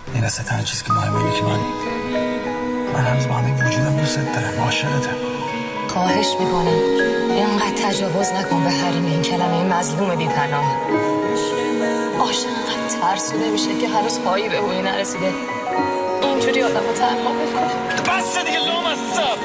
میرسه تنها چیزی که مهمه اینه که من هنوز با همه وجودم دوست دارم، عاشقتم. خواهش میکنم اینقدر تجاوز نکن به حریم این کلمه مظلوم بی‌پناه. عاشق اینقدر ترسوده میشه که هنوز پایی به بوی نرسیده، اینجوری آدم رو تنها بکنه. بس دیگه لامصب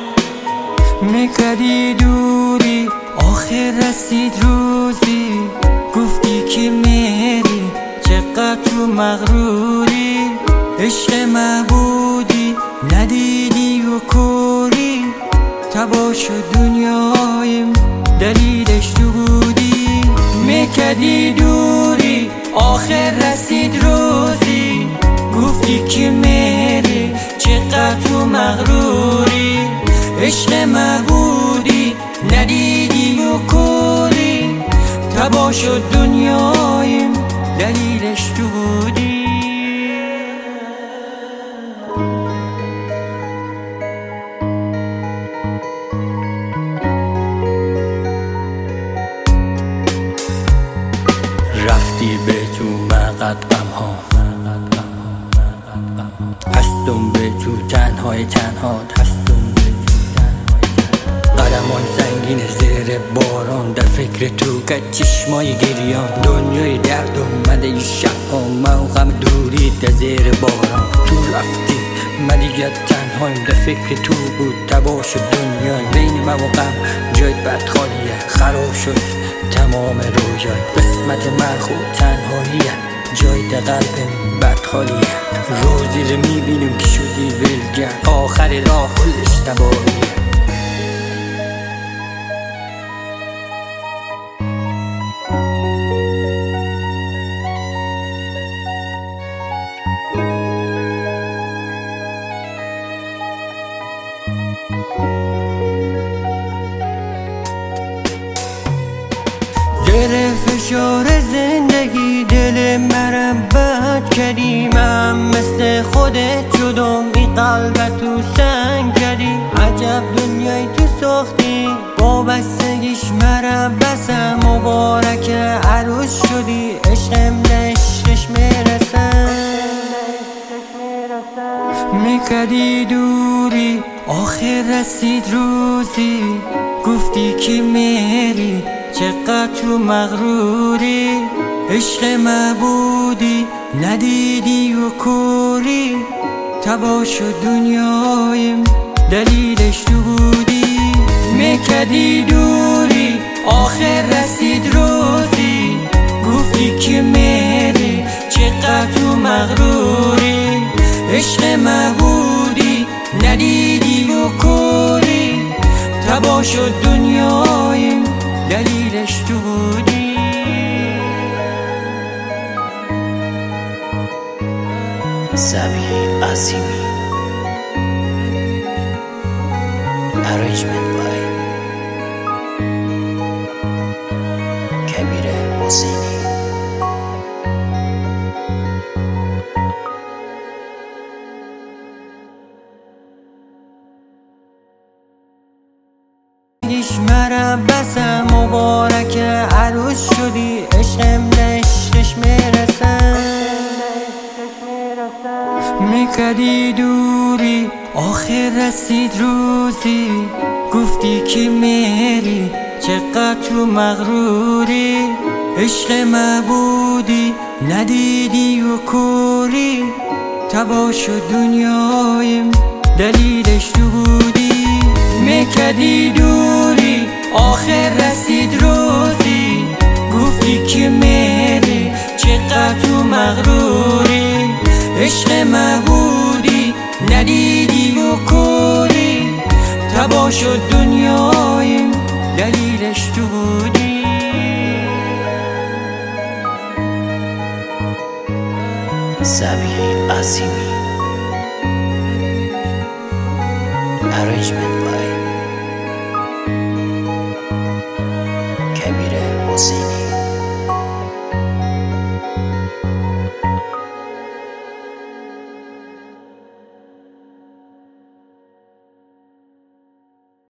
میکردی دوری، آخر رسید روزی گفتی که میری، چقدر تو مغروری، عشق معبودی ندیدی و کوری، تباه شد دنیایم دلیلش تو بودی. میکردی دوری، آخر رسید روزی گفتی که میری، چقدر تو مغروری، عشق معبودی ندیدی و کوری، تباه شد دنیایم دلیلش تو بودی. رفتی به تو مقدم ها، هستم به تو تنهای تنها، هستم به تو قدمان زنگین زیر باران، در فکر تو که چشمای گریان، دنیای درد اومده این شب ها، من غم دوری در زیر باران. تو رفتی من دیگه تنهایم، در فکر تو بود تباه شد دنیایم، بین من و غم جای بد خالیه، خراب شد تمام رویای، قسمت من خود تنهاییه، جای در قلبم بد خالیه. روزی رو میبینم که شدی ولگر، آخر راه کلش تباهیه. زیر فشار زندگی دل مرم بد کردی، من مثل خودت شدم این قلبت تو سنگ کردی، عجب دنیای تو ساختی، وابستگیش مرم بسم، مبارک عروس شدی، عشقم عشقش میرسم. میکردی دوری، آخر رسید روزی گفتی که میری، چقدر تو مغروری، عشق معبودی ندیدی و کوری، تباه شد دنیایم دلیلش تو بودی. میکردی دوری، آخر رسید روزی گفتی که میری، چقدر تو مغروری، عشق معبودی ندیدی و کوری، تباه شد دنیایم دلیلش تو بودی. سبی عظیمی Arrangement by کبیر حسینی. مرم بسم، مبارک عروس شدی، عشقم عشقش میرسم. میکردی دوری، آخر رسید روزی گفتی که میری، چقدر تو مغروری، عشق معبودی ندیدی و کوری، تباه شد دنیایم دلیلش تو بودی. میکردی دوری، آخر رسید روزی گفتی که میری، چقدر تو مغروری، عشق معبودی ندیدی و کوری، تباه شد دنیایم دلیلش تو بودی. سبی عظیمی Arrangement by کبیر حسینی.